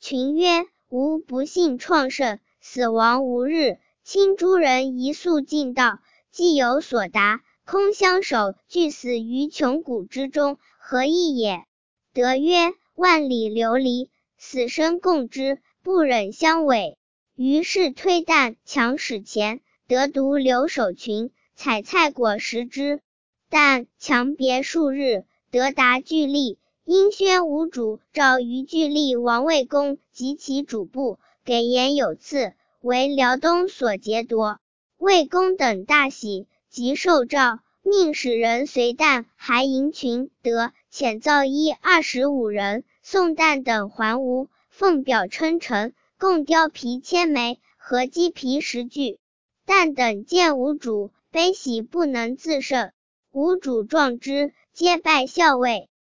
群曰：吾不幸创圣，死亡无日，亲诸人一速尽道，既有所达，空相守，俱死于穷谷之中，何益也？德曰：万里流离，死生共之，不忍相违。于是推弹墙使前，得独留守群，采菜果食之。但强别数日，得达巨利。因宣吴主召于巨利王魏公及其主簿，给言有赐，为辽东所劫夺。魏公等大喜，即受诏，命使人随弹还营群，得遣造衣25人，送弹等还吴，奉表称臣，共貂皮千枚，和鸡皮10具。弹等见吴主，悲喜不能自胜。吴主壮之，皆拜校尉。